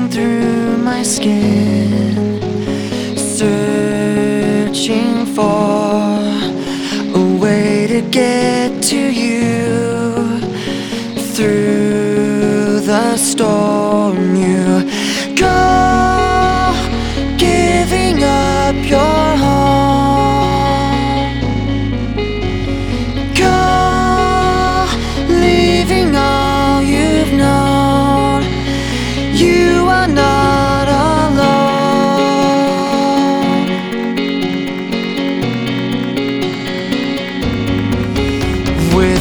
coursing through my skin, searching for a way to get to you. Through the storm you go, giving up your home. Go, leaving all you've known. You are not alone. With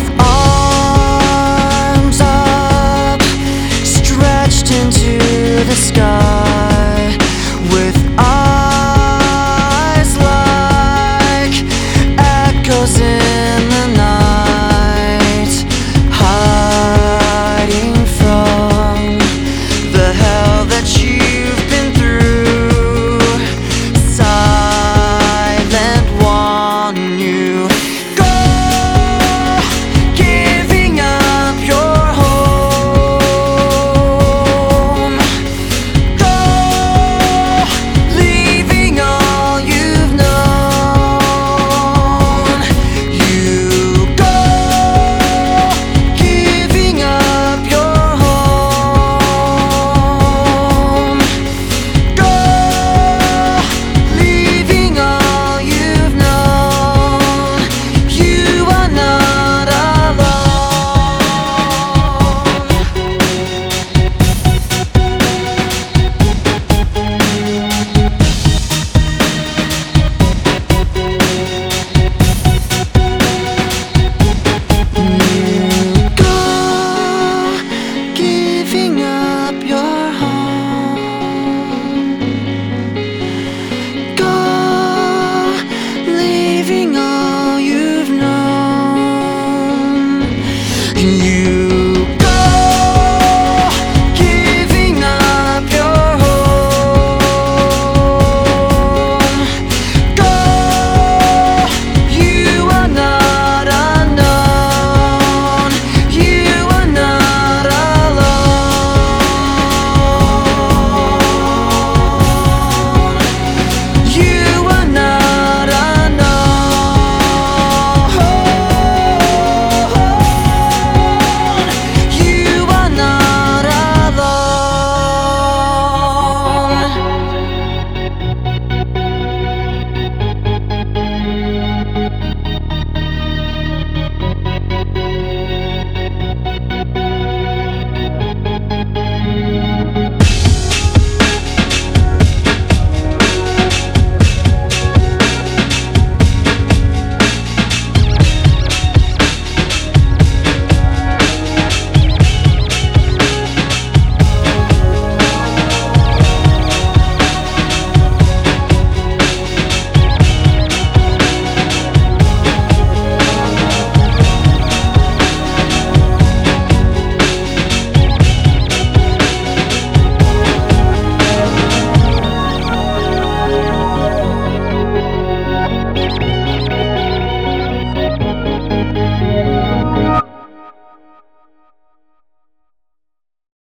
arms up, stretched into the sky, with eyes like echoes in the night, hiding from the hell that you